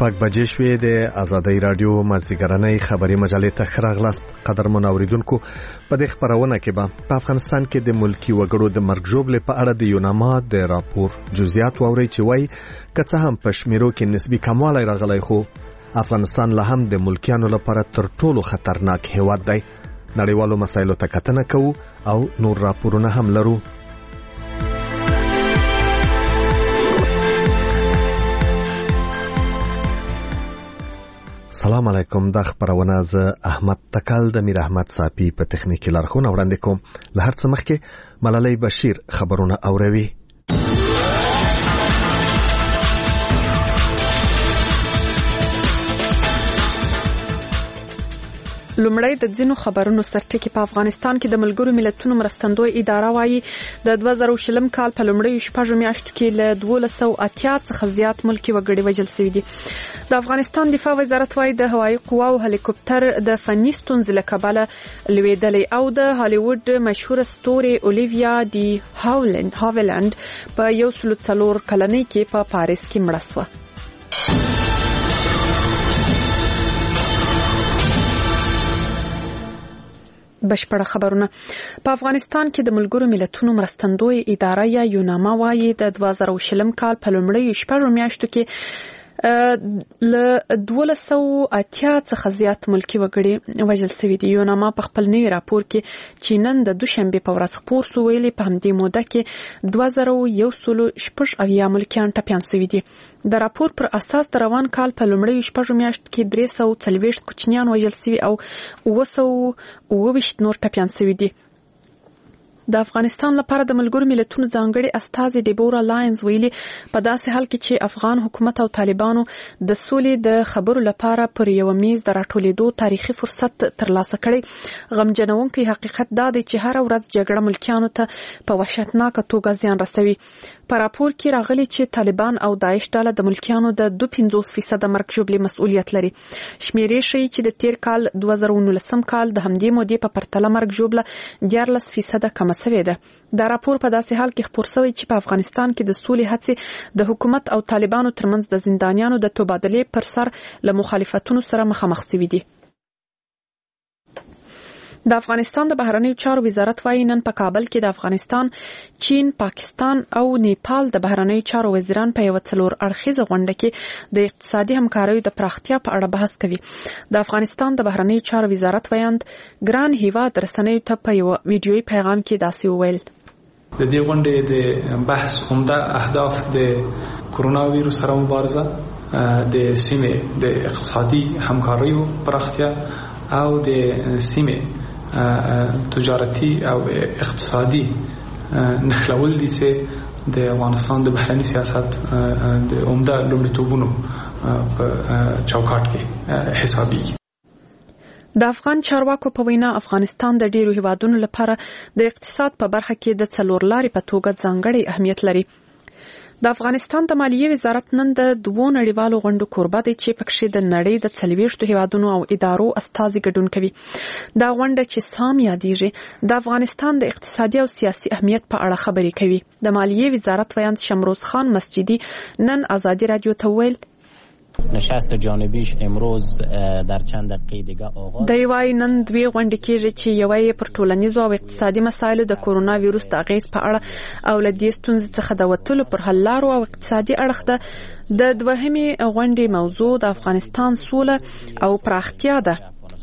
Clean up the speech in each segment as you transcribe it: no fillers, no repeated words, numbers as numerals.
شپږ بجې شوې د آزادۍ رادیو مازیګرنۍ خبري مجلې ته راغلاست. قدرمن اوریدونکو، په دې خبرونه کې به په افغانستان کې د ملکی وګړو د مرګ ژوبلې په اړه د یوناما د راپور جزئیات واوري چې وایي که څه هم په شمیرو کې نسبی کموالی راغلی، خو افغانستان لا هم د ملکیانو لپاره تر ټولو خطرناک هیواد دی. نړیوالو مسایلو ته کتنه کوو او نور راپورونه هم لرو. سلام علیکم. د خبرونه ز احمد تکل د میر احمد صافی په تخنیکی لارښوونه وړاندې کوم. له هر څه مخکې ملالۍ بشیر خبرونه اوروي. لومړی د ځینو خبرونو سرټکی. په افغانستان کې د ملګرو ملتونو مرستندوی اداره وايي د 2020 کال په لومړیو 6 میاشتو کې له 1280 څخه زیات ملکی وګړي وژل شوي دي. د افغانستان دفاع وزارت وايي د هوایي قواو هلیکوپټر د فني ستونزې له کبله لویدلی او د هالیوډ مشهور ستوري اولیویا ډي هاولند په 104 کلنۍ کې په پاریس کې مړه شوه. بشپړه خبرونه. په افغانستان کې د ملګرو ملتونو مرستندوی اداره یا یوناما وايي د 2020 کال په لومړیو 6 میاشتو کې له 1280 څخه زیات ملکی وګړي وژل شوي دي. یوناما په خپل نوي راپور کې چې نن د دوشنبه په ورځ خپور شو ویلي په همدې موده کې 2180 ملکیان ټپیان شوي دي. د راپور پر اساس د روان کال په لومړیو 6 میاشتو کې 340 کوچنیان وژل شوي او 920 نور ټپیان شوي دي. د افغانستان لپاره د ملګرو ملتونو ځانګړي استازي ډیبورا لاینز ویلي په داسې حال کې چې افغان حکومت او طالبانو د سولې د خبرو لپاره پر یو میز د راټولېدو تاریخي فرصت ترلاسه کړي، غمجنونکی حقیقت دا دی چې هر ورځ جګړه ملکیانو ته په وحشتناکه توګه زیان رسوي. په راپور کې راغلي چې طالبان او داعش ډله د ملکیانو د 52% مرګ ژوبلې مسؤلیت لري. شمیرې ښیي چې د تیر کال 2019 کال د همدې مودې په پرتله مرګ ژوبله 14% کمه شوې ده. دا راپور په داسې حال کې خپور شوی چې په افغانستان کې د سولې هڅې د حکومت او طالبانو ترمنځ د زندانیانو د تبادلې پر سر له مخالفتونو سره مخامخ شوي دي. د افغانستان د بهرنیو چارو وزارت وايي نن په کابل کې د افغانستان، چین، پاکستان او نیپال د بهرنیو چارو وزیران په یو څلور اړخیزه غونډه کې د اقتصادي همکاریو د پراختیا په اړه بحث کوي. د افغانستان د بهرنیو چارو وزارت ویاند ګران هیواد رسنیو ته په یو ویډیويي پیغام کې داسې وویل: د دې غونډې د بحث عمده اهداف د کرونا ویروس سره مبارزه، د سیمې د اقتصادي همکاریو پراختیا او د سیمې تجارتي او اقتصادي نخلول دي چې د افغانستان د بهرني سیاست د عمده لومړیتوبونو په چوکاټ کې حسابيږي. د افغان چارواکو په وینا افغانستان د ډیرو هیوادونو لپاره د اقتصاد په برخه کې د څلور لارې په توګه ځانګړی اهمیت لري. د افغانستان د مالیې وزارت نن د 2 نړیوالو غونډو کوربه دی چې پکې د نړۍ د 40 هیوادونو او ادارو استازي ګډون کوي. دا غونډه چې سام یادېږي د افغانستان د اقتصادي او سیاسي اهمیت په اړه خبرې کوي. د مالیې وزارت ویاند شمروز خان مسجدی نن آزادی رادیو ته ویل نشست جانبیش امروز در چند دقیقه دیگه آغاز. دی وايي نن دوی غونډې کېږي چې یوه یې پر ټولنیزو او اقتصادي مسایلو د کورونا ویروس د اغیز په اړه او له دې ستونزې څخه د وتلو پر حل لارو او اقتصادي اړخ ده. د دوهمې غونډې موضوع د افغانستان سوله او پراختیا ده.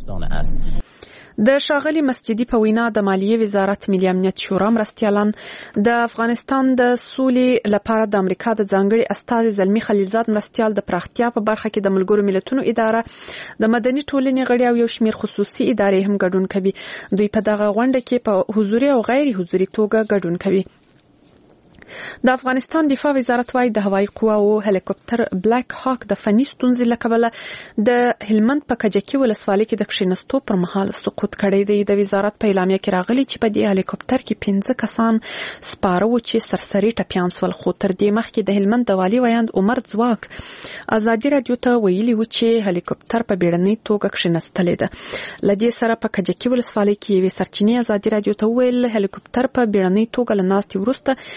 د شاغلي مسجدي په وینا د مالیې وزارت ملي امنیت شورا مرستیالان د افغانستان د سولې لپاره د امریکا د ځانګړي استازي زلمی خلیلزاد مرستیال د پراختیا په برخه کې د ملګرو ملتونو اداره، د مدني ټولنې غړي او یو شمیر خصوصي ادارې هم ګډون کوي. دوی په دغه غونډه کې په حضوري او غیر حضوري توګه ګډون کوي. د افغانستان دفاع وزارت وايي د هوایي قواو هلیکوپټر بلیک هاک د فني ستونزې له کبله د هلمند په کجکي ولسوالۍ کې د کښینستو پر مهال سقوط کړی دی. د وزارت په اعلامیه کې راغلي چې په دې هلیکوپټر کې 15 کسان سپاره و چې سرسري ټپیان شول، خو تر دې مخکې د هلمند د والي ویاند عمر ځواک آزادي رادیو ته ویلي و چې هلیکوپټر په بیړنۍ توګه کښینستلې ده. لدې سره په کجکي ولسوالۍ کې یوې سرچینې آزادي رادیو ته ویل هلیکوپټر په بیړنۍ توګه له ناستې وروسته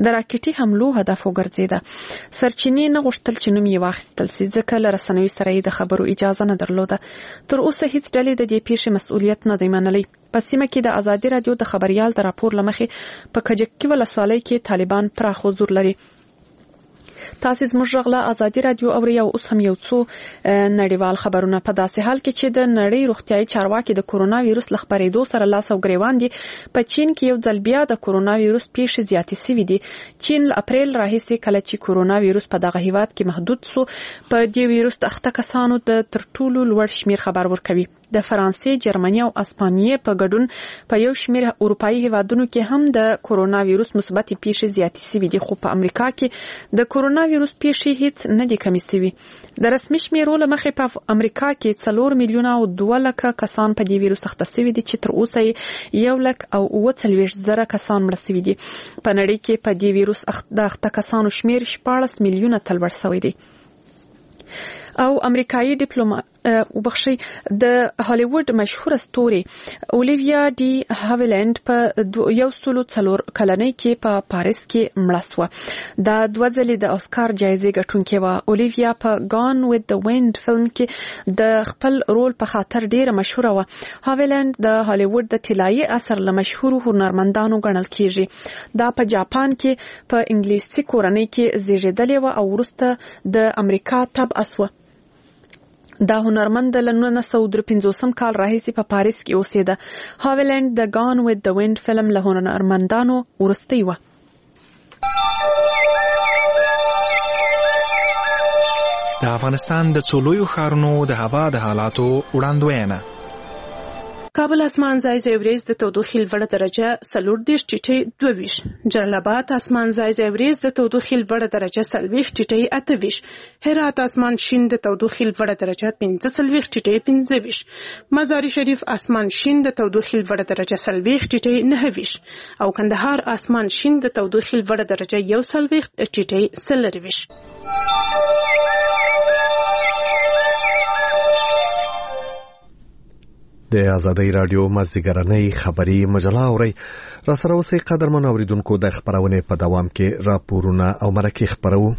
د راکټي حملو هدف وګرځیده. سرچینې نه غوښتل چې نوم یې واخیستل شي ځکه له رسنیو سره یې د خبرو اجازه نه درلوده. تر اوسه هیڅ ډلې د دې پیښې مسؤلیت نه دی منلی. په سیمه کې د ازادي رادیو د خبريال د راپور لمخې په کجکي ولسوالۍ کې طالبان پراخ حضور لري. تاسو زموږ غلا ازادي رادیو او یو اوس هم یو څو نړیوال خبرونه په داسې حال کې چې د نړۍ روغتیايي چارواکي د کورونا وایروس لخبرېدو سره لاس او ګریوان دي. په چین کې یو ځل بیا د کورونا وایروس پیښې زیاتې شوې دي. چین له اپریل راهیسې کله چې کورونا وایروس په دغه هیواد کې محدود سو په دې وایروس د اخته کسانو د تر ټولو لوړ شمیر خبر ورکوي. د فرانسې، جرمني او اسپانیې په ګډون په یو شمیر اروپאי هیوادونو کې هم د کورونا وایروس مثبت پیښې زیاتې شوې دي. خو په امریکا کې د کورونا وایروس پیښې هیڅ نه دي کمې شوې. د رسمي شمیرو له مخې په امریکا کې 4 میلیونه او 2 لکه کسان په دې وایروس اخته شوي دي چې تر اوسه 1,40,000 کسان مړه شوي دي. په نړۍ کې په دې وایروس اخته کسانو شمیر 14 میلیونه ته لوړ شوی دی. او امریکایي ډیپلوماټ د هالیوډ مشهوره ستوري اولیویا ډي هاویلند په 104 کلنۍ کې په پاریس کې مړه شوه. دا 2 ځلې د اسکار جایزې ګټونکې وه. اولیویا په گان وذ د ویند فلم کې د خپل رول په خاطر ډیره مشهوره وه. هاویلند د هالیوډ د طلایي عصر له مشهورو هنرمندانو ګڼل کیږي. دا په جاپان کې په انګلیسي کورنۍ کې زیږیدلې وه او وروسته د امریکا تبعه شوه. دا هنرمند له 1953 کال راهیسې په پاریس کې اوسېده. هاویلند د گان وذ د ویند فلم له هنرمندانو وروستۍ وه. د افغانستان د څو لویو ښارونو د هوا د حالاتو وړاندوینه. کابل اسمان ځای ځای وریځ د تودوخې لوړه درجه 40 ټیټې 22. جلال آباد اسمان ځای ځای وریځ د تودوخې لوړه درجه 40 ټیټې 28. هرات اسمان شین د تودوخې لوړه درجه 45 ټیټې 25. مزار شریف اسمان شین د تودوخې لوړه درجه 40 ټیټې 29. او کندهار اسمان شین د تودوخې لوړه درجه 41 ټیټې 40. د ازادۍ رادیو مازیګرنۍ خبری مجله اوري. را سره اوسئ قدرمن اوریدونکو. د خبرونه په دوام کې راپورونه او مرکې خبرو.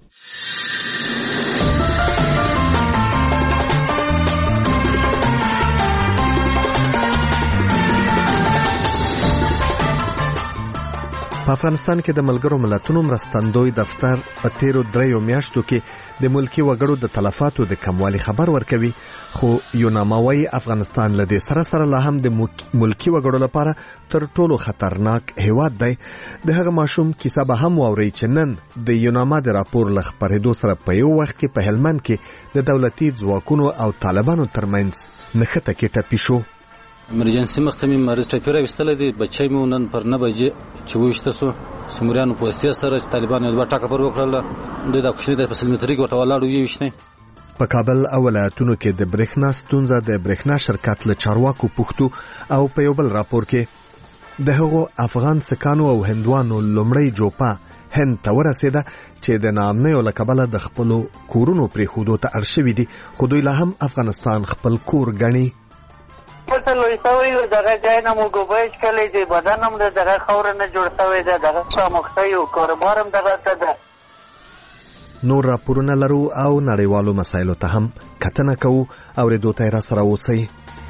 په افغانستان کې د ملګرو ملتونو مرستندوی دفتر په تیرو 3 میاشتو کې د ملکی وګړو د تلفاتو د کموالي خبر ورکوي. خو یوناموي افغانستان له دې سره لا هم د ملکی وګړو لپاره تر ټولو خطرناک هیواد دی. د هغه ماشوم کیسه به هم واوري چې نن د یوناما د راپور لخبرېدو سره په یو وخت کې په هلمند کې د دولتي ځواکونو او طالبانو ترمنځ نښته کې ټپي شو. امرجنسي مختمي مریض ټپیره وستل دي. بچای مو نن پر 9 بجې چې وښته سو سمریانو په واسطه سره طالبان یو ټاکه پر وکړل. د کوشنی د فسیلټری کې ورته ولاړو یې وښنه. په کابل او ولایتونو کې د برېښنا ستونزه د برېښنا شرکت له چارواکو پوښتو او په یو بل راپور کې د هغو افغان سکانو او هندوانو لومړی جوپا هند ته ورسېده چې د نامنیو له کبله د خپلو کورونو پرېښودو ته اړ شوي دي. خو دوی لا هم افغانستان خپل کور ګڼي. پته لوي سوي دغه ځای نه مو ګوبېش کلی دی. بدن هم دغه خاور نه جوړ شوی دی. دغه سامخته یو کاروبار هم دغه ته ده. نور راپورونه لرو او نړیوالو مسایلو ته هم کتنه کوو. اورېدو ته را سره اوسئ.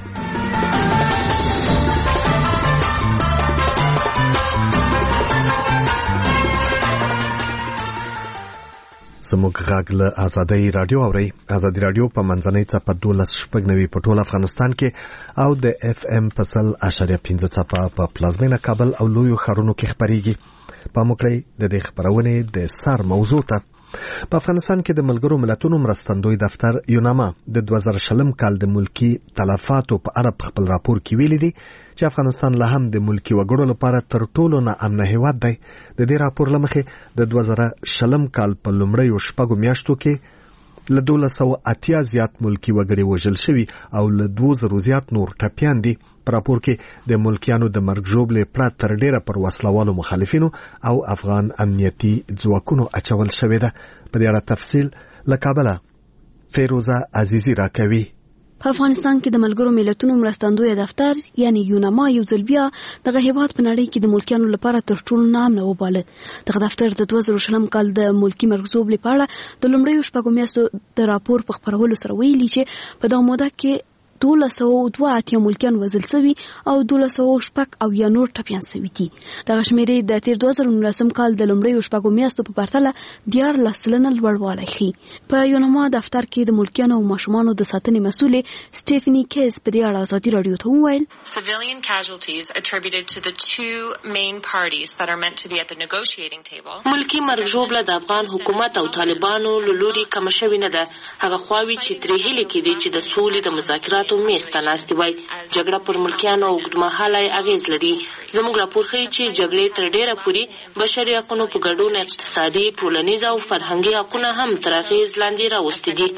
زموږ غږ له ازادۍ رادیو اوري. ازادۍ رادیو په منځنۍ څپه 12.9 په ټول افغانستان کې او د اف ام په 100.5 څپه په پلازمینه کابل او لویو ښارونو کې خبريږي. په موکړی د دې خبرونه د سر موضوع ته. په افغانستان کې د ملګرو ملتونو مرستندوی دفتر یوناما د 2020 کال د ملکی تلفاتو په اړه خپل راپور کې ویلي دي چې افغانستان لا هم د ملکی وګړو لپاره تر ټولو ناامنه هیواد دی. د دې راپور لمخې د 2020 کال په لومړیو شپږو میاشتو کې له 1280 زیات ملکی وګړي وژل شوي او له 2000 زیات نور ټپیان دي. په راپور کې د ملکیانو د مرګ ژوبلې پړه تر ډیره پر وسلوالو مخالفینو او افغان امنیتي ځواکونو اچول شوې ده. په دې اړه تفصیل له کابل فیروزه عزیزی راکوي. په افغانستان کې د ملګرو ملتونو مرستندوی دفتر یعنی یوناما یو ځل بیا دغه هیواد په نړۍ کې د ملکیانو لپاره تر ټولو نامنه وباله. دغه دفتر د 2020 کال د ملکی مرکزوب لپاره د لومړیو شپږو میاشتو د راپور په خپرولو سره ویلي چې په دغه موده کې 1282 ملکیان وژل شوي او 1206 او یا نور ټپیان شوي دي. دغه شمیرې د تیر 2019 کال د لومړیو شپږو میاشتو په پرتله 14% لوړوالی ښيي. په یوناما دفتر کې د ملکیانو او ماشومانو د ساتنې مسؤلې سټیفني کیس په دې اړه ازادي راډیو ته وویل Civilian casualties attributed to the two main parties that are meant to be at the negotiating table. ملکی مرګ ژوبله د افغان حکومت او طالبانو له لوري کم شوې نه ده. هغه خواوې چې ترې هیلې کېدې چې د سولې د مذاکراتو میسته ناستې وای. جګړه پر ملکیانو اوږدمهالی اغېز لري. زموږ راپور ښیي چې جګړې تر ډېره پورې بشري حقونو په ګډون اقتصادي، ټولنیز او فرهنګي حقونه هم تر اغېز لاندې راوستي دي.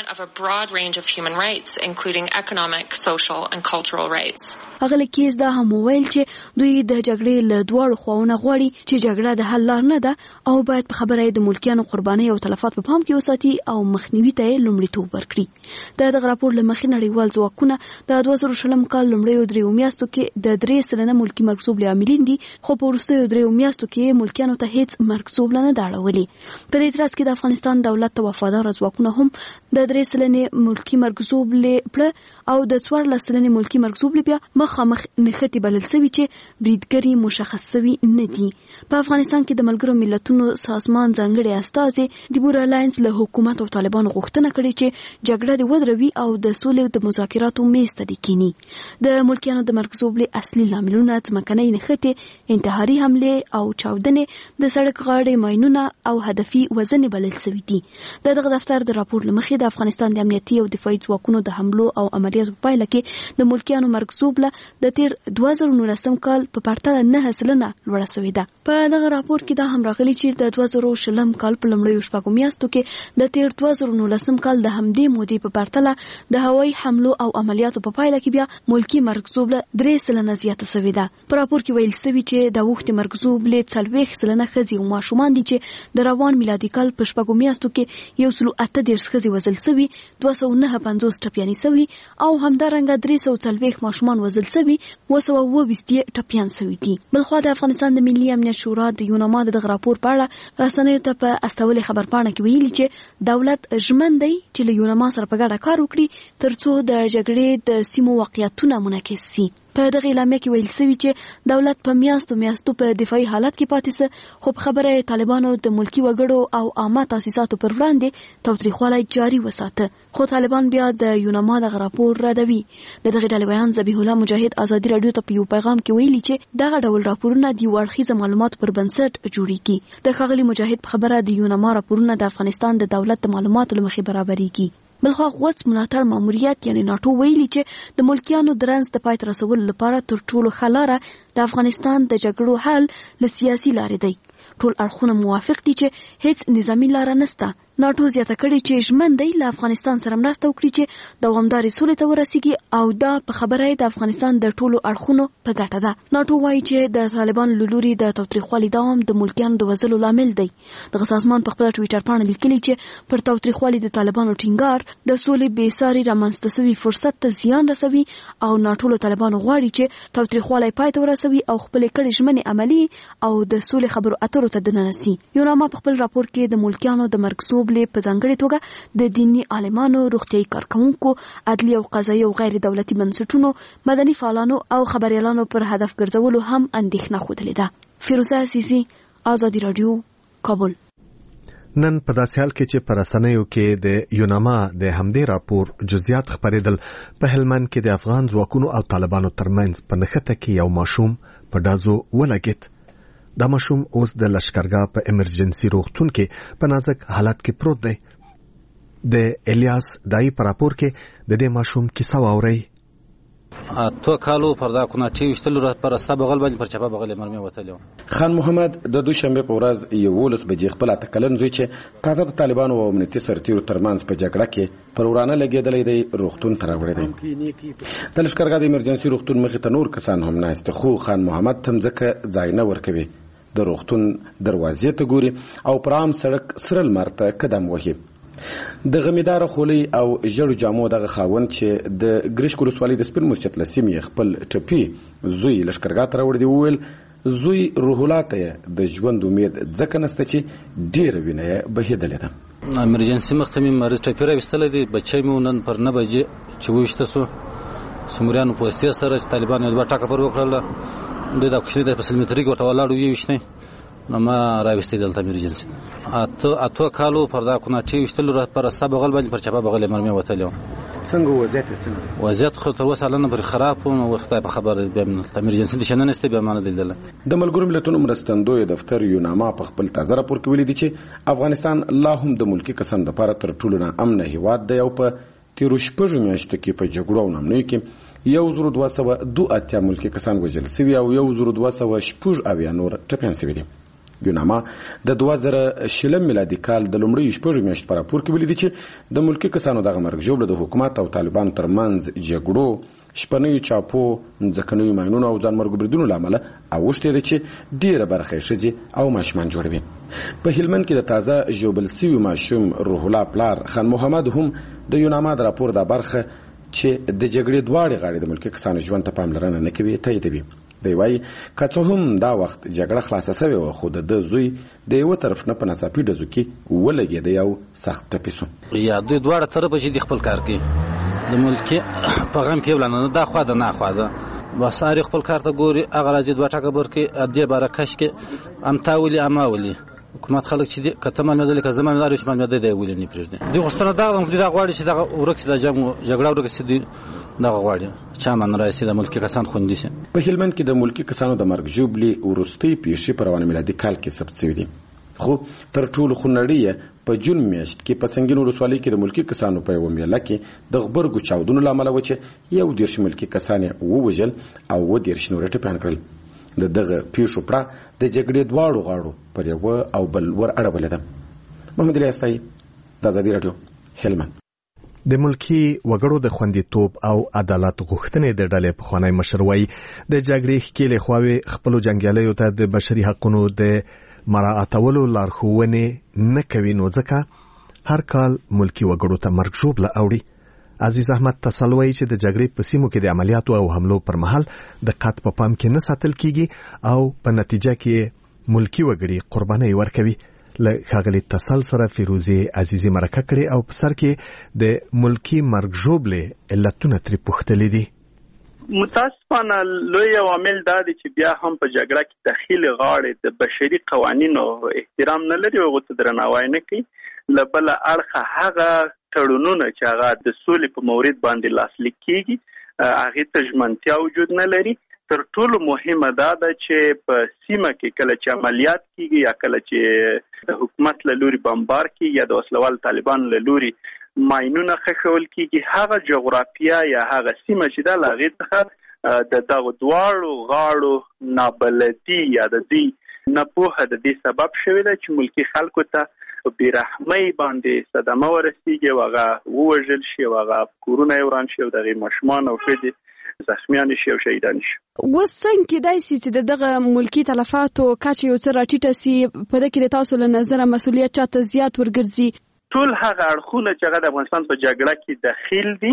هغه له کیس دا هم وویل چې دوی د جګړې له دواړو خواوو غواړي چې جګړه د حل لار نه ده او باید په خبره د ملکیانو قربانۍ او تلفات په پام کې وساتي او مخنیوي ته یې لومړیتوب ورکړي. دغه راپور له مخې نړیوال ځواکونه د 2020 کال لومړیو 3 میاشتو کې د 3% ملکی مرکزوب عاملین دي، خو په وروستیو 3 میاشتو کې ملکیانو ته هیڅ مرکزوب نه دا اړولي. په دې ترڅ کې د افغانستان دولت ته وفادار ځواکونه هم د 3% ملکی مرکزوب لپاره او د 14% ملکی مرکزوب لپاره مخامخ نښتې بلل شوي چې بریدګري مشخص شوي نه دي. په افغانستان کې د ملګرو ملتونو سازمان ځانګړي استازي دیبورا لاینز له حکومت او طالبانو غوښتنه کړې چې جګړه دې ودروي او د سولې د مذاکراتو میز ته دې کینی. د ملکیانو د مرکزوب له اصلي لاملونه ځمکنۍ نښتې، انتحاري حمله او چاودنې، د سړک غاړې ماینونه او هدفي وژنې بلل شوي دي. دغه دفتر د راپور له مخې د افغانستان د امنیتي او دفاعي ځواکونو د حملو او عملیاتو په پایله کې د ملکیانو مرکزوب له د تیر 2019 کال په پرتله 9% لوړه شوې ده. په دغه راپور کې دا هم راغلي چې د 2020 کال په لومړیو شپږو میاشتو کې د تیر 2019 کال د همدې مودې په پرتله د هوایي حملو او عملیاتو په پایله کې بیا ملکی مرکزوب له 3% زیاته شوې ده. په راپور کې ویل شوي چې د وخت مرکزوب له 40% ښځې او ماشومان دي چې د روان میلادي کال په شپږو میاشتو کې 138 ښځې وژل شوي، 259 ټپیانې شوي او همدارنګه 340 ماشومان وژل شوي، 220 ټپیان شوي دي. بلخوا د افغانستان د ملي امنیت شورا د یوناما د راپور په اړه رسنیو ته په استولې خبرپاڼه کې ویلي چې دولت ژمن دی چې له یوناما سره په ګډه کار وکړي ترڅو د جګړې د سیمو واقعیتونه منعکس شي. په دغه اعلامیه کې ویل شوي چې دولت په میاشتو په دفاعي حالت کې پاتې شه، خو په خبره طالبانو د ملکی وګړو او عامه تاسیساتو پر وړاندې تاوتریخوالی جاري وساته. خو طالبان بیا د یوناما د راپور ردوي. دغه ډلې بیان ذبیح الله مجاهد ازادي راډیو ته په یو پیغام کې ویلي چې دغه ډول راپورونه د اړخیزه معلوماتو پر بنسټ جوړیږي. د ښاغلي مجاهد په خبره د یوناما راپورونه د افغانستان د دولت د معلوماتو له مخې برابرېږي. بلخوا غوڅ ملاتړ ماموریت یعنی ناټو ویلي چې د ملکیانو د رنځ د پای ته رسولو لپاره تر ټولو ښه لاره د افغانستان د جګړو حل له سیاسي لارې دی. ټول اړخونه موافق دي چې هیڅ نظامی لاره نشته. ناټو زیاته کړې چې ژمن دی له افغانستان سره مرسته وکړي چې دوامدارې سولې ته ورسیږي او دا په خبره د افغانستان د ټولو اړخونو په ګټه ده. ناټو وایي چې د طالبان له لوري د تاوتریخوالي دوام د ملکیانو د وژلو لامل دی. دغه سازمان په خپله ټویټر پاڼه لیکلي چې پر تاوتریخوالي د طالبانو ټینګار د سولې بېساري رامنځته شوي فرصت ته زیان رسوي او ناټو له طالبانو غواړي چې تاوتریخوالی پای ته ورسوي او خپلې کړې ژمنې عملي او د سولې خبرو اترو ته دننه سي. یوناما په خپل راپور کې د ملکیانو د مرکزوب په ځانګړې توګه د دیني عالمانو، روغتیايي کارکوونکو، عدلي او قضایي او غیر دولتي بنسټونو، مدني فعالانو او خبريالانو پر هدف ګرځولو هم اندېښنه ښودلې ده. فیروزه عزیزي، ازادي راډیو، کابل. نن په داسې حال کې چې په رسنیو کې د یوناما د همدې راپور جزئیات خپرېدل، په هلمند کې د افغان ځواکونو او طالبانو ترمنځ په نښته کې یو ماشوم په ډازو ولګېد. دا ماشوم اوس د لشکرګاه په ایمرجنسي روغتون کې په نازک حالت کې پروت دی. د الیاس دای په راپور کې د دې ماشوم کیسه واورئ. تو کالو پردا کوناټي وشتل را پر سبا بغل باندې پر چپا بغل مرمه وتلو. خان محمد د دوشنبه په ورځ 11 بجې خپل تکلن زوی چې تازه د طالبانو او امنیتي سرتیرو ترمنځ په جګړه کې پر ورانه لګیدلې دی روغتون ته راوړی دی. د لشکرګاه د ایمرجنسي روغتون مخې ته نور کسان هم ناست، خو خان محمد تم ځکه ځای نه ورکوي. د روغتون دروازې ته ګوري او پر عام سړک سره لمر ته قدم وهي. د غمیدار خولي او جړو جامو دغه خاوند چې د ګریشک ولسوالۍ د سپین مسجد لسیمې خپل ټپي زوی لشکرګاه ته راوړی دی وویل زوی روح الله ته د ژوند امید ځکه نسته چې ډېره وینه یې بهېدلې ده. امرجنسي مخته مې مریض ټپي راویستلی دی. بچی مې نن پر 9 بجې چې وویشته سو سموریانو په واسطې سره چې طالبانو یې 2 ټاکه پر وکړله. دوی دا کوچنی دی په سلمیتري کې ورته ولاړ وویشتی نو ما راویستی دلته امرجنسي اته کالو پر دا کوناټي وشتل پر رستا بغل باندې پر چپا بغل مرمي وتلو. څنګه وضعیت خو تر اوسه لنه پر خراب او وخت په خبر د امرجنسي د شنن است به مانه دل د ملګرو ملتونو مرستندوی دفتر یوناما په خپل تازه راپور کې ویلي دي چې افغانستان لا هم د ملکی کسان لپاره تر ټولو نه امن هیواد دی او په تیرو شپږو میاشتو کې په جګړو او نامنوي کې 1282 ملکی کسان وژل شوي او 1280 نور ټپیان شوي دي. یوناما د 2020 میلادي کال د لومړۍ شپږو میاشتو په راپور کې ویلي دي چې د ملکی کسانو دغه مرګ ژوبله د حکومت او طالبانو ترمنځ جګړو شپنیو چاپو ځکهنیو ماینونو او ځانمرګو بریدونو له امله اوښتې ده چې ډېره برخه یې ښځې او ماشومان جوړوي. په هلمند کې د تازه ژوبل سوي ماشوم روح الله پلار خان محمد هم د یوناما د راپور دا برخه چې د جګړې دواړې غاړې د ملکی کسانو ژوند ته پاملرنه نه کوي تاییدوي. دی وایي که څه هم دا وخت جګړه خلاصه سوې وه خو د زوی د یوه طرف نه په ناڅاپي ډزو کې ولګېده او سخت ټپي سو. یا دوی دواړه طرفه چې د خپل کار کوي د ملکي په غم کې ولانه دا خوا ده نه خوا ده بس هر خپل کار ته ګوري هغه راځي 2 ټکه برکې ادې باره کش کې امتا ولي اما ولي حکومت خلک چې کته مالدل که زمانه دار شمال مده دی ولې نه پرېږدي. دوی غوښتنه دا غواړي چې دا ورکسي د جګړه ورکسي دي دا غواړي چا من راځي د ملکی کسان خوندي شي. په هلمند کې د ملکی کسانو د مرګ ژوبلې ورستۍ پیښې په روان میلادي کال کې ثبت شوي دي خو تر ټولو خونړۍ په جون میاشت کې په سنگین ولسوالۍ کې د ملکی کسانو په یوه میله کې د غبرګو چاودنو له امله و چې 11 ملکی کسان یې ووژل او 11 نور ټپیان کړل. د دغه پیښو پړه د جګړې دواړو غاړو پر یوه او بل ور اړولې ده. محمد علي استایي د ازادي راډیو هلمند. د ملکی وګړو د خوندیتوب او عدالت غوښتنې د ډلې پخوانی مشر وایي د جګړې ښکېلې خواوې خپلو جنګیالیو ته د بشري حقونو د مراعاتولو لارښوونې نه کوي نو ځکه هر کال ملکی وګړو ته مرګ ژوبله اوړي. عزیز احمد تسل وایي چې د جګړې په سیمو کې د عملیاتو او حملو پر مهال دقت په پام کې نه ساتل کیږي او په نتیجه کې ملکی وګړي قرباني ورکوي. له ښاغلي تسل سره فیروزي عزیزي مرکه کړې او په سر کې د ملکی مرګ ژوبلې علتونه ترې پوښتلي دي. متاسفانه لوی عوامل دا دي چې بیا هم په جګړه کې دخیل غاړې د بشري قوانینو احترام نه لري او غوته درناوی نه کوي. لبل اړخه هغه تړونونه چې هغه د سولې په مورید باندې لاسلیک کیږي هغه ته ژمنتیا وجود نه لري. تر ټولو مهمه دا ده چې په سیمه کې کله چې عملیات کیږي یا کله چې د حکومت له لوري بمبار کیږي یا د وسلوال طالبانو له لوري ماینونه خښول کیږي هغه جغرافیه یا هغه سیمه چې دا لاغې څخه د دغه دواړو غاړو نابلدي یا د دې نپوهه د دې سبب شوی ده چې ملکی خلکو ته بیرحمۍ باندې صدمه ورسیږي او هغه ووژل شي او هغه کورونه یې وران شي او دغه ماشومان او ښځې زخمیان شي او شهیدان شي. اوس څنګه کېدای شي چې دغه ملکی تلفاتو کچه یو څه راټیټه سي په دې کې د تاسو له نظره مسؤلیت چاته زیات ورګرځي؟ ټول هغه اړخونه چې هغه د افغانستان په جګړه کې دخیل دي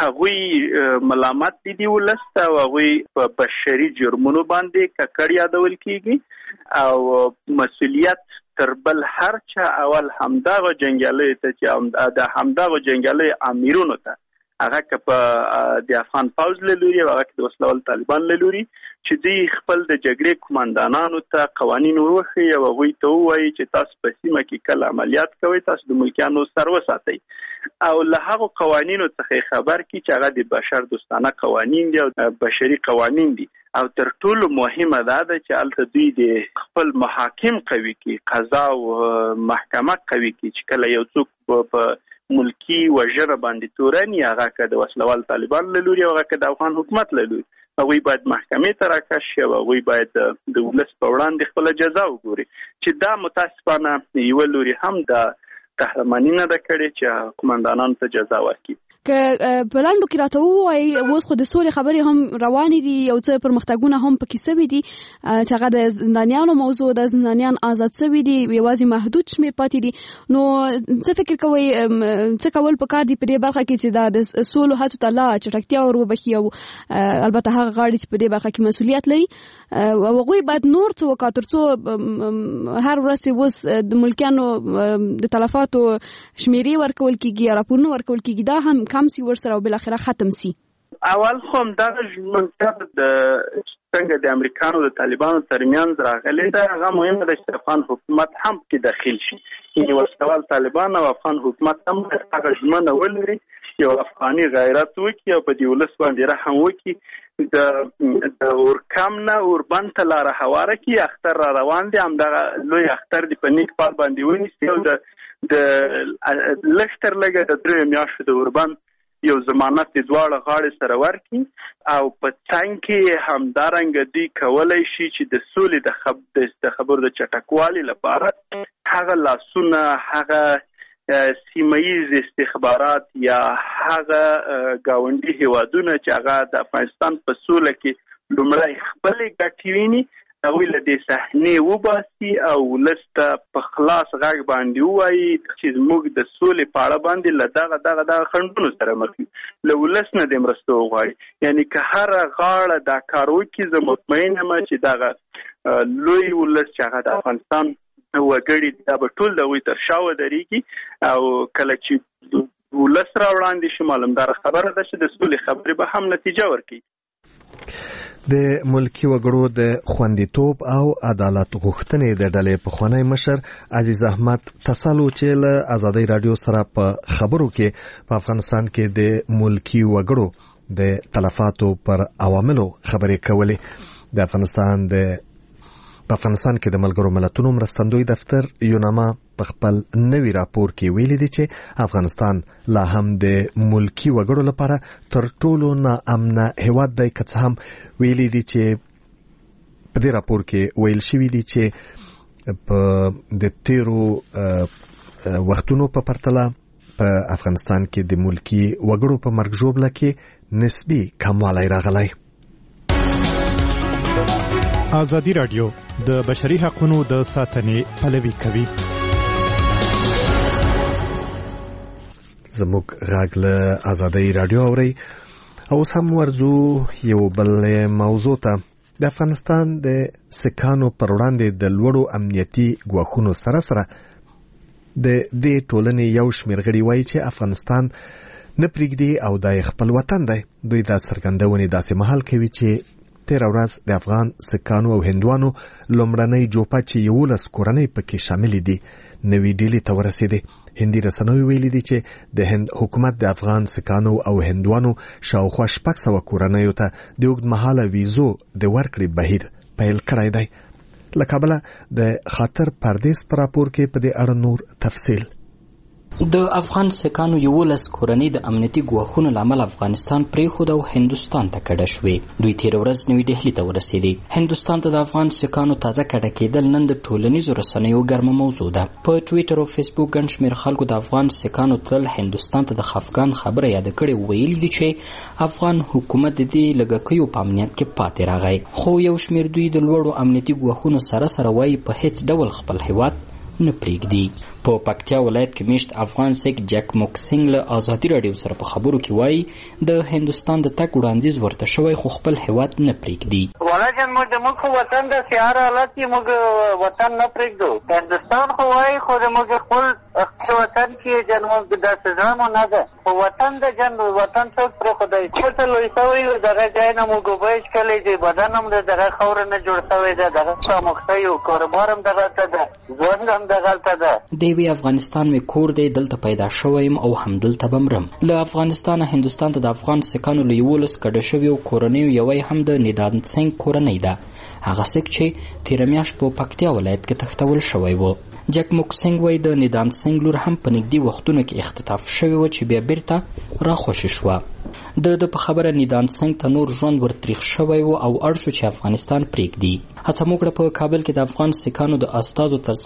هغوی ملامت دي ولست او هغوی په بشري جرمونو باندې ککړ یادول کیږي او مسؤلیت تر بل هر چا اول همدغه جنگیالي ته چې د همدغه جنگیالي امیرونو ته هغه که په د افغان پوځ له لوري او هغه د وسلوال طالبان له لوري چې دوی خپل د جګړې قومندانانو ته قوانین وروښيي او هغوی ته ووایي چې تاسو په سیمه کې کله عملیات کوئ تاسو د ملکیانو سر وساتئ او له هغو قوانینو څخه خبر کړي چې هغه د بشر دوستانه قوانین دي او بشري قوانین دي. او تر ټولو مهمه دا ده چې هلته دوی د خپل محاکم قوي کړي قضا او محکمه قوي کړي چې کله یو څوک په ملکی وژنه باندې تورني هغه که د وسلوال طالبان له لوري او هغه که د افغان حکومت له لوري هغوی باید محکمې ته راکش شي او هغوی باید د ولس په وړاندې خپله جزا وګوري چې دا متاسفانه یوه لوري هم د قهرماني نه ده کړې چې قومندانانو ته جزا ورکړي. په لاندو کې راته ووایي اوس خو د سولې خبرې هم روانې دي یو څه پرمختګونه هم پکې سوي دي چې هغه د زندانیانو موضوع د زندانیان آزاد سوي دي یوازې محدود شمېر پاتې دي نو څه فکر کوئ څه کول پکار دي په دې برخه کې چې دا د سولو هڅو ته لا چټکتیا ور وبخښي او البته هغه غاړي چې په دې برخه کې مسؤلیت لري او هغوی باید نور څه وکړي تر څو هر ورځ اوس د ملکیانو د تلفاتو شمیرې ورکول کیږي راپورونه ورکول کیږي دا هم کم سي ورسره او بل اخره ختم سي. اول خو دا ژمنتیا د څنګه د امریکانو د طالبانو ترمنځ راغلي دا هغه مهمه ده چې افغان حکومت هم کې داخل شي یعنی ورسول طالبان او افغان حکومت هم هغه ژمنه ولري یو افغاني غیرت وکړي او په دې ولس باندې رحم وکړي د اورکام نه اوربند ته لاره هواره کړي اختر را روان دي همدغه لوی اختر دی په نیک پال باندې ونیسي او د لښتر لږه د 3 میاشتو د اوربند یو ضمانت د دواړه غاړې سره ورکړي او په څنګ کې همدارنګه دی کولای شي چې د سولې د خبرو د چټکوالي لپاره هغه لاسونه هغه سیمایي استخبارات یا هغه گاونډي هیوادونه چې هغه د افغانستان په سوله کې لومړی خپل ګټې ویني هغوی له دې صحنې وباسي او ولسته په خلاص غږ باندې ووایي چې موږ د سولې په اړه باندې له دغه خنډونو سره مخ یو له ولس نه دې مرسته وغواړي یعنی که هره غاړه دا کار وکړي زه مطمئن یم چې دغه لوی ولس چې هغه د افغانستان وګړي دا به ټول د هغوی تر شا ودرېږي او کله چې ولس را وړاندې شي معلومداره خبره ده چې د سولې خبرې به هم نتیجه ورکړي. د ملکی وګړو د خوندیتوب او عدالت غوښتنې د ډلې پخوانی مشر عزیز احمد تسالو چې له آزادۍ رادیو سره په خبرو کې په افغانستان کې د ملکی وګړو د تلفاتو پر عواملو خبرې کولې د افغانستان کې د ملګرو ملتونو مرستندوی دفتر یوناما په خپل نوي راپور کې ویلي دي چې افغانستان لا هم د ملکی وګړو لپاره تر ټولو ناامنه هیواد دی که څه هم ویلي دي چې په دې راپور کې ویل شوي دي چې په د تیرو وختونو په پرتله په افغانستان کې د ملکی وګړو په مرګ ژوبله کې نسبي کموالی راغلی. ازادي رادیو د بشري حقوقو د ساتنې پلوي کوي. زموږ غږ له آزادۍ رادیو اوري او هم ورزو یو بل موضوع ته د افغانستان د سکانو پر وړاندې د لوړو امنیتي ګواښونو سره د دې ټولنې یو شمېر غړي وایي چې افغانستان نه پرېږدي او د خپل وطن دی. دوی دا څرګندونې داسې مهال کوي چې تیر ورځ د افغان سکانو او هندوانو لومړنۍ جوپه چې 11 کورنۍ پکې شامل دي نوې ډیلي ته ورسېدې. هندي رسنیو ویلي دي چې د هند حکومت د افغان سکانو او هندوانو شاوخوا 600 کورنیو ته د اوږدمهاله ویزو د ورکړې بهیر پیل کړی دی. له کابله د خاطر پردیس په راپور کې په دې اړه نور تفصیل. د افغان سکانو 11 کورنۍ د امنیتي ګواښونو لامل افغانستان پریښود او هندوستان ته کډه شوې. دوی تیر ورځ نوې ډهلي ته ورسېدې. هندوستان ته د افغان سکانو تازه کډه کېدل نن د ټولنیزو رسنیو ګرمه موضوع ده. په ټویټر او فیسبوک ګڼ شمېر خلکو د افغان سکانو تلل هندوستان ته د خفګان خبره یاد کړې ویلي دي چې افغان حکومت د دې لږکیو په امنیت کې پاتې راغی خو یو شمېر دوی د لوړو امنیتي ګواښونو سره وایي په هیڅ ډول خپل هیواد نه پرېږدي. په پکتیا ولایت کې میشت افغان سیک جک موکسنګ له آزادي رادیو سره په خبرو کې وایي د هندوستان د تګ وړاندیز ورته شوی خو خپل هیواد نه پرېږدي. والا جان موږ خو وطن د سیاره حالت کې موږ وطن نه پرېږدو. هندوستان خو وایي خو موږ خپل وطن کې جن موږ د سزامو نه ده خو وطن د جن وطن څوک پرېښودی څه لوی شوی دغه ځای نه موږ اوبه څښلی دي بدن هم دغه خاوره نه جوړ شوی ده دغه پرمخ شوی کاروبار هم دغلته ده ژوند هم دغلته ده. دی افغانستان می کور دی دلته پیدا شویم او هم دلته بمرم. له افغانستان هندوستان ته د افغان سکانو له 11 کډه شویو کورنیو یوې هم د نیدان سنگ کورنۍ ده. هغه سک چې تیر میاشت په پکتیا ولایت کې تښتول شوی و. جک موکسنګ وایي د نیدان سنگ لور هم په نږدې وختونو کې اختطاف شوی و چې بیا بیرته راخوشي شوه. د په خبره نیدان سنگ ته نور ژوند ورتریخ شوی و او اړ شو چې افغانستان پرېږدي. هڅه موږ په کابل کې د افغان سکانو د استازو ترڅنګ هند ته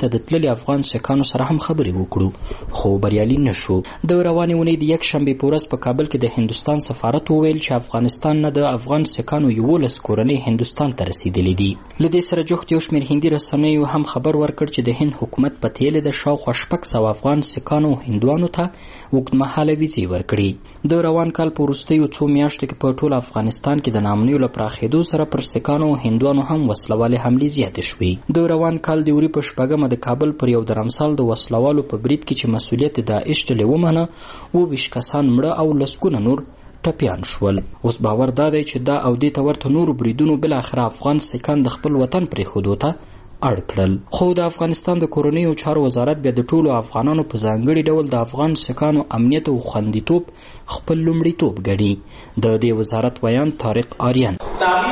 ته د تللي افغان سیکانو سره هم خبرې وکړو خو بریالي نشو. د روانې اونۍ د یکشنبې په ورځ په کابل کې د هندوستان سفارت وویل چې افغانستان نه د افغان سیکانو 11 کورنۍ هندوستان ته رسیدلې دي. له دې سره جوخت یو شمېر هندي رسنیو هم خبر ورکړ چې د هند حکومت په تیلې د شاوخوا 600 افغان سیکانو هندوانو ته اوږدمهاله ویزې ورکړي. د روان کال په وروستیو څو میاشتو کې په ټول افغانستان کې د ناامنیو له پراخېدو سره پر سیکانو هندوانو هم وسلوالې حملې زیاتې شوې. د روان کال د وری په شپږمه د کابل پر یو درمسال د وسلوالو په برید کې چې مسؤلیت داعش ډلې ومنه 22 کسان مړه او لسګونه نور ټپیان شول. اوس باور دا دی چې دا او دې ته ورته نورو بریدونو بالاخره افغان سیکان د خپل وطن پرېښودو ته اړ کړل. خو د افغانستان د کورنیو چارو وزارت بیا د ټولو افغانانو په ځانګړي ډول د افغان سیکانو امنیت او خوندیتوب خپل لومړیتوب ګڼي. د دې وزارت ویان طارق آریان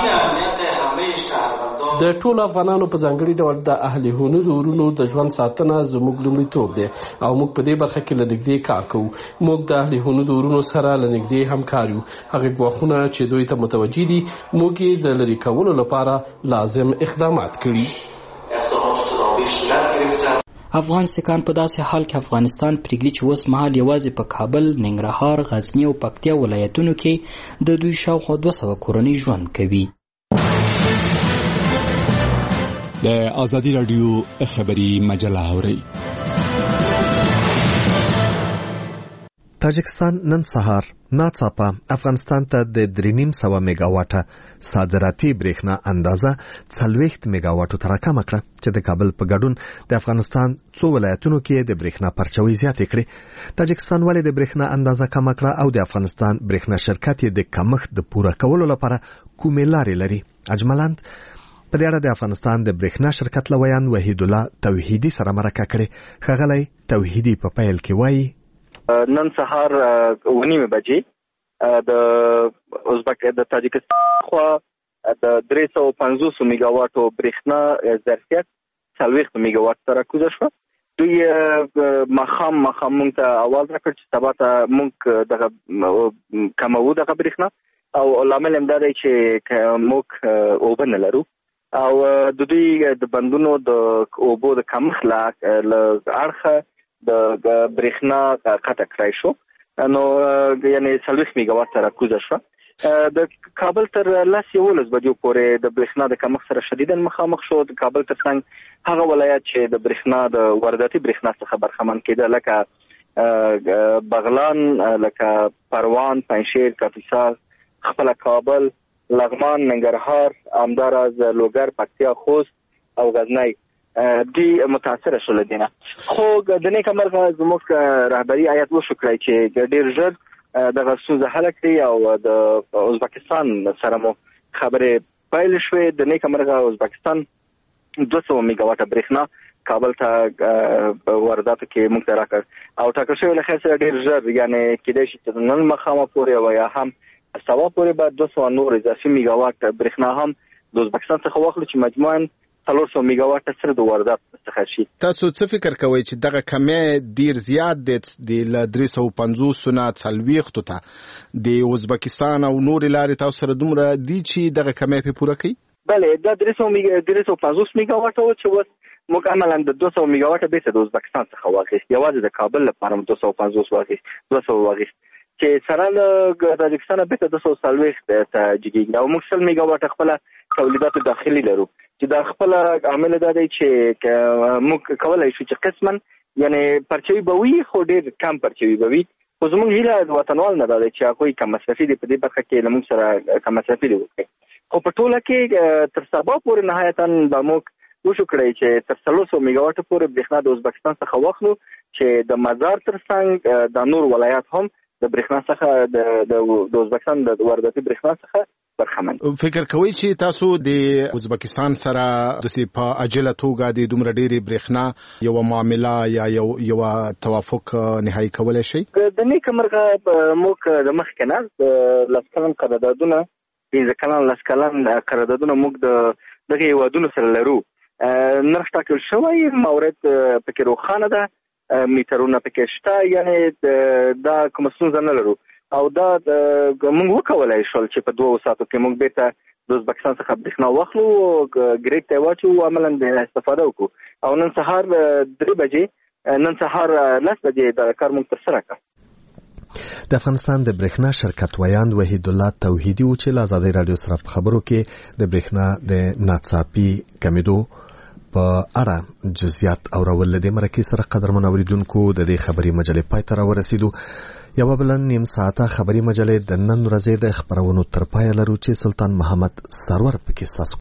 د ټولو افغانانو په ځانګړي ډول د اهل هنود ورونو د ژوند ساتنه زموږ لومړیتوب دی او موږ په دې برخه کې له نږدې کار کوو. موږ د اهل هنود ورونو سره له نږدې همکار یو. هغه ګواښونه چې دوی ته متوجه دي موږ یې د لرې کولو لپاره لازم اقدامات کړي. افغان سیکان په داسې حال کې افغانستان پرېږدي چې اوس مهال یوازې په کابل، ننګرهار، غزني او پکتیا ولایتونو کې د دوی شاوخوا 200 کورنۍ ژوند کوي. د آزادی رادیو خبری مجله اوري. تاجکستان نن سهار ناڅاپه افغانستان ته د 3.5 میگاواټه صادراتي برېښنا اندازه 40 میگاواټو ته راکمه کړه چې د کابل په ګډون د افغانستان څو ولایتونو کې د برېښنا پرچاوي زیاتې کړې. تاجکستان ولې د برېښنا اندازه کمه کړه او د افغانستان برېښنا شرکت یې د کمښت د پوره کولو لپاره کومې لارې لري؟ اجملاند په دې اړه د افغانستان د برېښنا شرکت لویان وحید الله توحیدی سره مرکه کړې. ښاغلی توحیدی په پیل کې وایي نن سهار 9 بجې د تاجکستان خوا د 350 میگاواټو برېښنا ظرفیت 40 میگاواټ ته راکوزه شوه. دوی مخام مونږ ته اواز راکړ چې سبا ته مونږ دغه کموو دغه برېښنا او لامل هم دا دی چې موږ اوبه نه لرو او د دوی د بندونو د اوبو د کمښت له اړخه د برېښنا قطع کړای شو. نو یعنی 40 میگاواټ سره کوزه شو. د کابل تر 11 بجو پورې د برېښنا د کمښت سره شدیداً مخامخ شو. د کابل ترڅنګ هغه ولایت چې د برېښنا د وارداتي برېښنا څخه برخمن کېده لکه بغلان، لکه پروان، پنجشیر، کاپیسا، خپل کابل، لغمان، ننګرهار، همداراز لوګر، پکتیا، خوست او غزنی دی متاثر شول دینه. خو د نیک مرغه زموږ رهبری آیت وشو کړی چې ډیر ژر دغه ستونزه حل کړي او د ازبکستان سره مو خبرې پیل شوې. د نیک مرغه ازبکستان 200 میگاواټه برېښنا کابل ته وارداتو کې موږ ته راکړ او ټاکل شوی له خیر سره ډیر ژر یعنی کېدای شي چې نن مخامه پورې او یا هم سوا پورې به 200 نور اضافي میگاواټ برېښنا هم د ازبکستان څخه واخلو چې مجموعاً 300 میگاواټ سره د واردات څخه شي. تاسو څه فکر کوئ چې دغه کمې ډیر زیات دی ل 350 نه 40 ته د ازبکستان او نور لارې تاسو سره دومره دي چې دغه کمې په پوره کوي؟ بله دا 350 میگاواټ او چې وس موږ عملاً د 200 میگاواټ به د ازبکستان څخه واخیست. یوازې د کابل لپاره 250 واخیست چې سره له تاجکستان به 240 ته جګیږي او موږ 100 میگاواټ خپل تولیدات داخلي لرو چې دا خپل عامل دا دی چې موږ کولای شو چې قسماً یعنی پرچوي به وي خو ډېر کم پرچوي به وي. خو زموږ هیله د وطنوال نه دا دی چې هغوی کم مصرفي دي په دې برخه کې له موږ سره کم مصرفي دي وکړي. خو په ټوله کې تر سبا پورې نهایتاً به موږ وشو کړی چې تر 300 میگاواټ پورې برېښنا د ازبکستان څخه واخلو چې د مزار ترڅنګ د نور ولایات هم د برېښنا څخه د ازبکستان د وارداتي برېښنا څخه برخمن. فکر کوئ چې تاسو د ازبکستان سره د په عاجله توګه د دومره ډېرې برېښنا یو معامله یا یو توافق نهایی کولای شئ؟ د نیک مرغه موږ د مخکې نه د 10 کلن قراردادونه 15 کلن 10 کلن قراردادونه موږ د دغه هیوادونو سره لرو. نرخ ټاکل شوی، مورد پکې روښانه ده، میټرونه پکې شته، یعنی دا کوم ستونزه نه لرو او دا موږ وکولای شول چې په 2 ساعتو کې موږ بیرته د ازبکستان څخه برېښنا واخلو ګریډ ته واچو عملاً د استفاده وکړو او نن سهار 3 بجې نن سهار 10 بجې د کار موږ ترسره کړ. د افغانستان د برېښنا شرکت ویاند وحید الله توحیدی و چې له ازادي رادیو سره په خبرو کې د برېښنا د ناڅاپي کمیدو په اړه جزئیات اورول د مرکې سره قدرمن اوریدونکو د دې خبري مجلې پای ته راورسېدو. یو بل نیم ساعته خبري مجلې د نن ورځې د خبرونو تر پای لرو چې سلطان محمد سرور پکې